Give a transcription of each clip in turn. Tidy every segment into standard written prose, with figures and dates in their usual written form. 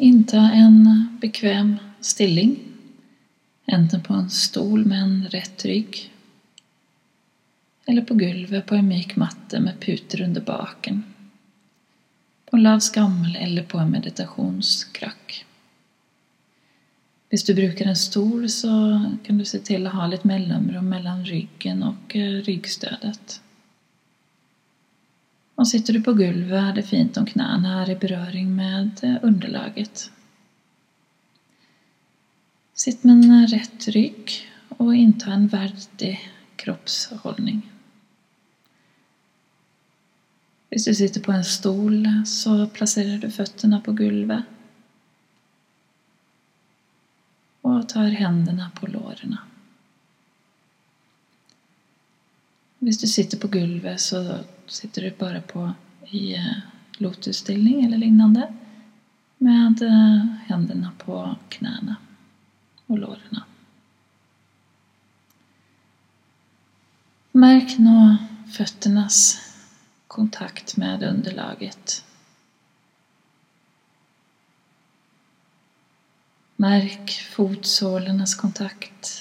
Inta en bekväm stilling, enten på en stol med en rett rygg, eller på gulvet på en myk matte med puter under baken, på en lav skammel eller på en meditasjonskrakk. Hvis du bruker en stol, så kan du se til å ha litt mellomrom mellom ryggen og ryggstødet. Og sitter du på gulvet, er det fint om knærne er i berøring med underlaget. Sitt med en rett rygg og innta en verdig kroppsholdning. Hvis du sitter på en stol, så plasserer du føttene på gulvet og tar hendene på lårene. Hvis du sitter på gulvet, så sitter du bare i lotusstilling eller lignende, med hendene på knærne og lårene. Merk nå føttenes kontakt med underlaget. Merk fotsålenes kontakt.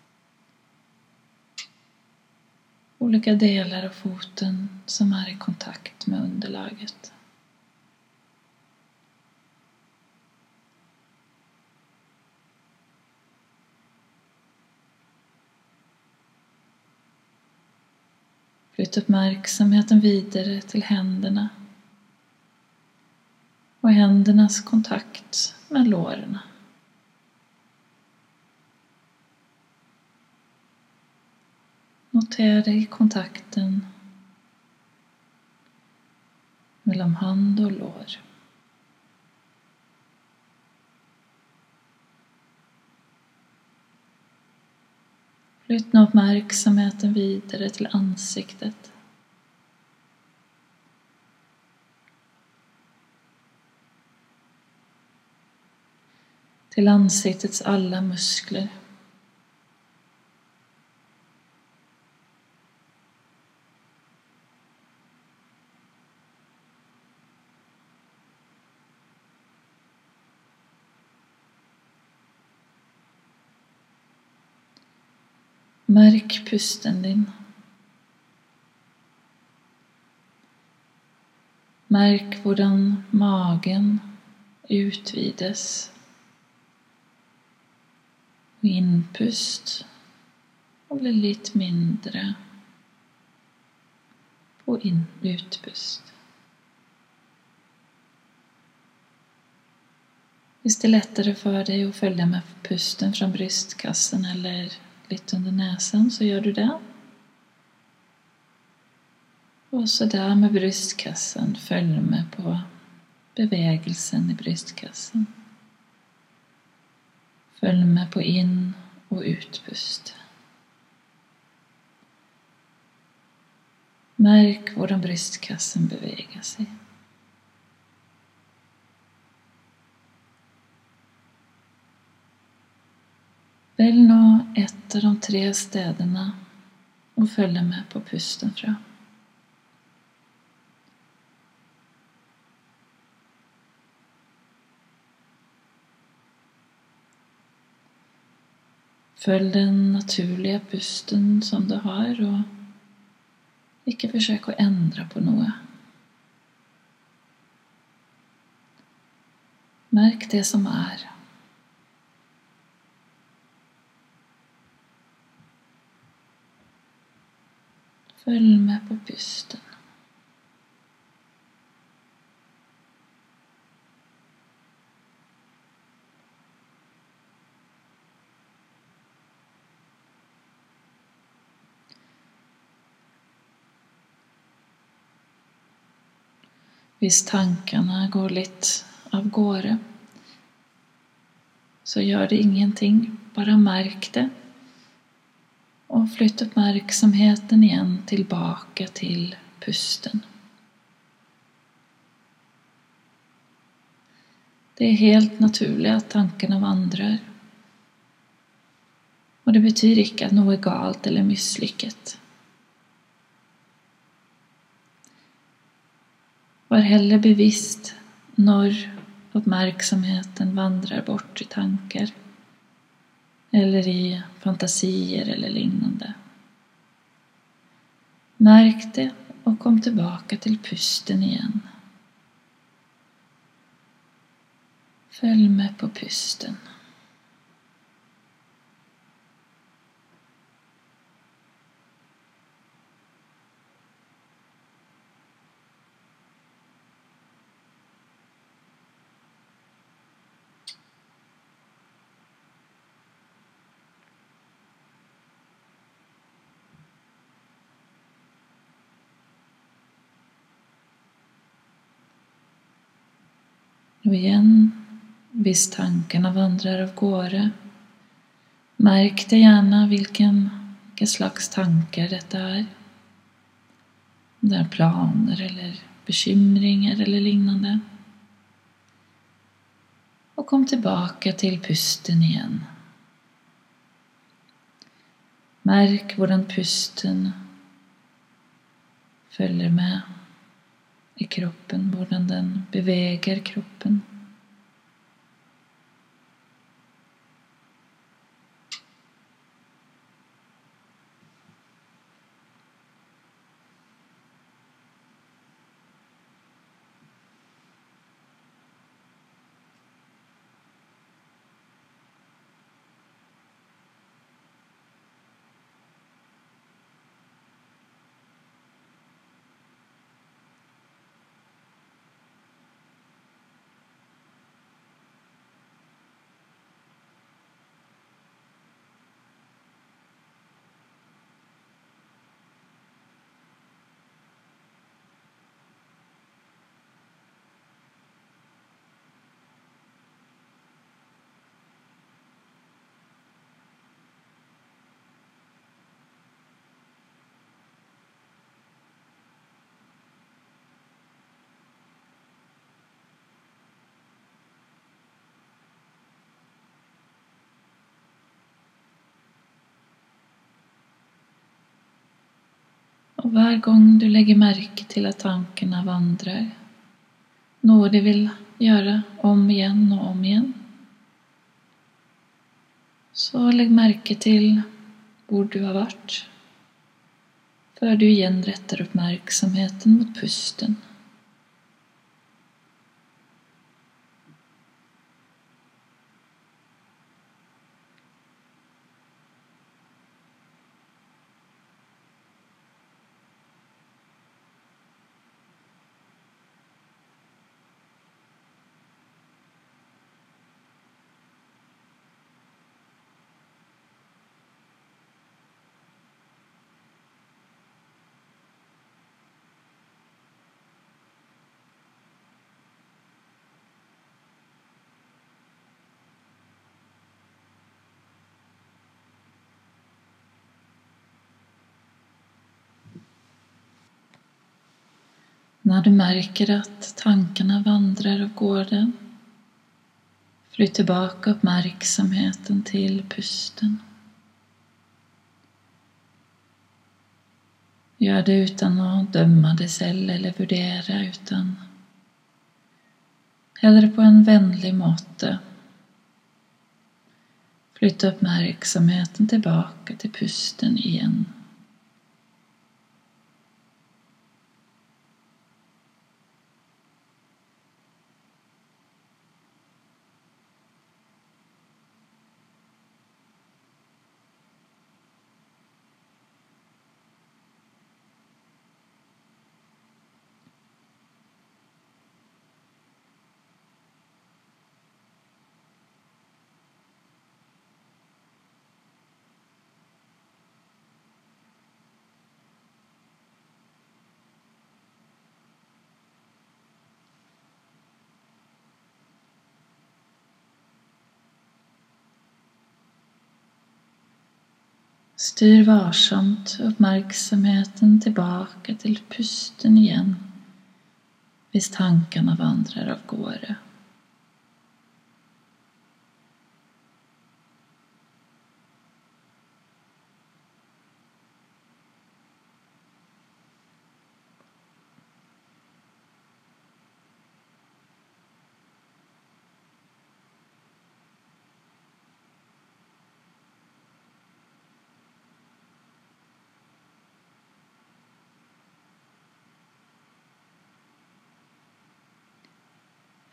Olika delar av foten som är i kontakt med underlaget. Flytt uppmärksamheten vidare till händerna och händernas kontakt med låren. Notera dig kontakten mellan hand och lår. Flytt nå uppmärksamheten vidare till ansiktet. Till ansiktets alla muskler. Märk pusten din. Märk hvordan magen utvides. Og innpust og blir litt mindre på utpust. Hvis det är lättare för dig att följa med pusten från bröstkassen eller litt under näsan, så gör du det. Och så där med bröstkassen, följ med på bevegelsen i bröstkassen. Följ med på in- och utpust. Märk hvordan bröstkassen beveger sig. Välj nå ett av de 3 städerna och följ med på pusten fra. Följ den naturliga pusten som du har och ikke försök att ändra på noe. Märk det som är. Följ med på pusten. Hvis tankene går litt av gårde, så gjør det ingenting. Bare merk det. Og flytt uppmärksamheten igjen tilbake til pusten. Det är helt naturligt att tankene vandrer. Og det betyr ikke at noe er galt eller mislykket. Var heller bevisst når uppmärksamheten vandrar bort i tankar eller i fantasier eller lignande. Märk det och kom tillbaka till pusten igen. Följ med på pusten. Och igen, visst tankarna vandrar av gårde. Märk det gärna vilka slags tankar detta är. Om det är planer eller bekymringar eller lignande. Och kom tillbaka till pusten igen. Märk hvordan pusten följer med i kroppen, hvordan den beveger kroppen. Och hver gång du lägger märke till att tankarna vandrar, något du vill göra om igen och om igen, så lägg märke till hvor du har varit, før du igen rättar uppmärksamheten mot pusten. När du märker att tankarna vandrar av gården, flytt tillbaka uppmärksamheten till pusten. Gör det utan att döma dig själv eller värdera, utan hellre på en vänlig måte. Flytta uppmärksamheten tillbaka till pusten igen. Styr varsamt uppmärksamheten tillbaka till pusten igen, visst tankarna vandrar av gårde.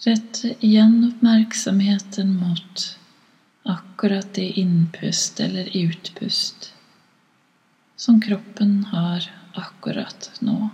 Rett igjen uppmärksamheten mot akkurat det inpust eller utpust som kroppen har akkurat nå.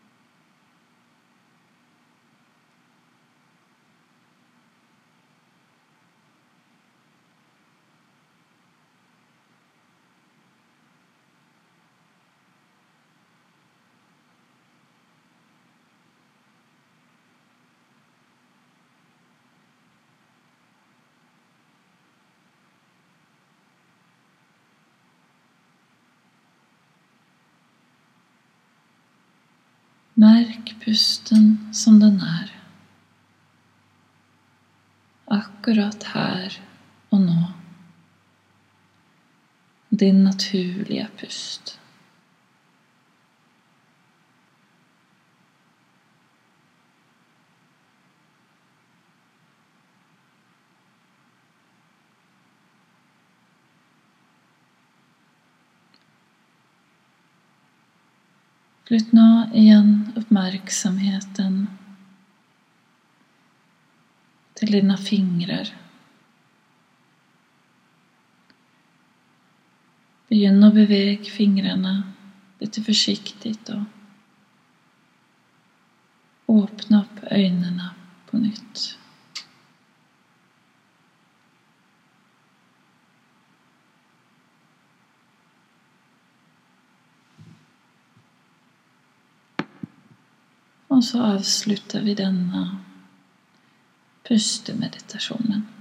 Märk pusten som den är. Akkurat här och nu. Din naturliga pust. Flytt nå igen uppmärksamheten till dina fingrar. Begynn å bevege fingrarna lite försiktigt och åpne upp ögonen på nytt. Och så avslutar vi denna pustemeditationen.